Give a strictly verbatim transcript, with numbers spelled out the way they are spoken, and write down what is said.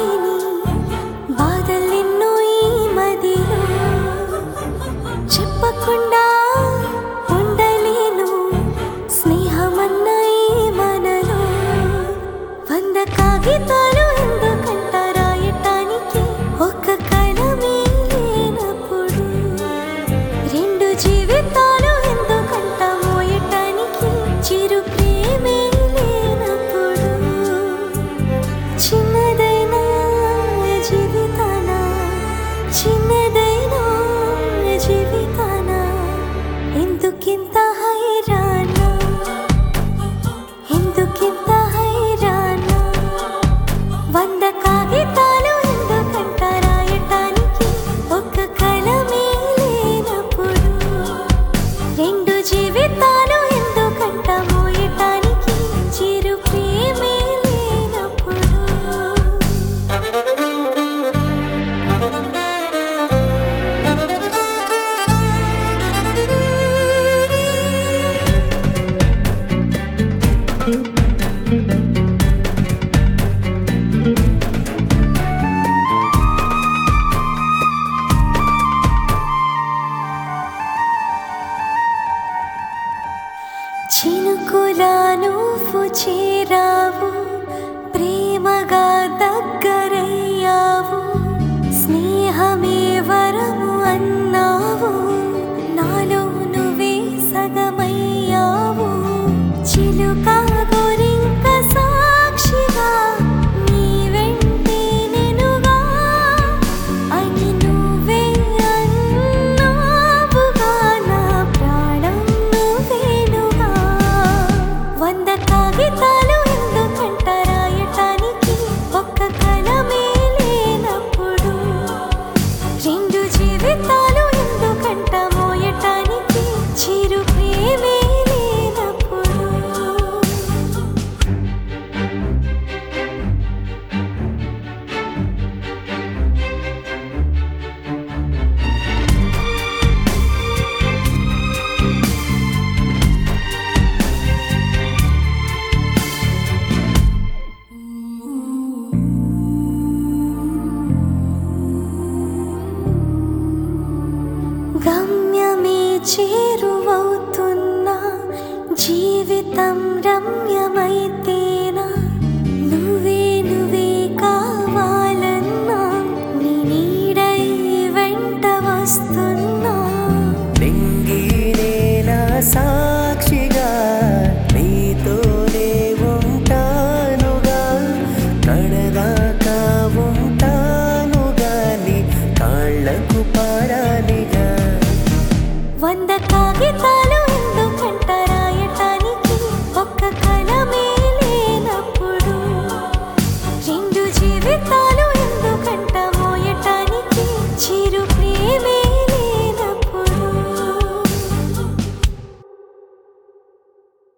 చెప్పలేని బాధలెన్నో ఈ మదిలో చెప్పకుండా ఉండలేను స్నేహమన్న ఈ మనలో వంద కాగితాలు ఎందుకంట రాయటానికి ఒక కలమే లేనప్పుడు రెండు జీవితాలు ఎందుకంట మోయటానికి చిరు ప్రేమే లేనప్పుడు చిన్నదైనా జీవితాన చిన్నదైనా జీవితాన ఎందుకింత హైరాణ ఎందుకింత హైరాణ వంద కాగితాలు ఎందుకంట రాయటానికి ఒక కలమే లేనప్పుడు రెండు జీవితాలు ఎందుకంట మోయటానికి చిరు ప్రేమే లేనప్పుడు చినుకులా నువ్వు చేరావు ప్రేమగా దగ్గరయ్యావు స్నేహమే వరము అన్నావు నాలో నువ్వే సగమయ్యావు చిలుక గోరింక సాక్షిగా నీ వెంటే నెనుగా అని నువ్వే అన్నావుగా నా ప్రాణం నువ్వేనుగా వంద కాగితాలు ఎందుకంట రాయటానికి ఒక్క కలమే లేనప్పుడు రెండు జీవితాలు ఎందుకంట మోయటానికి చిరు ప్రేమే లేనప్పుడు గమ్యమే చే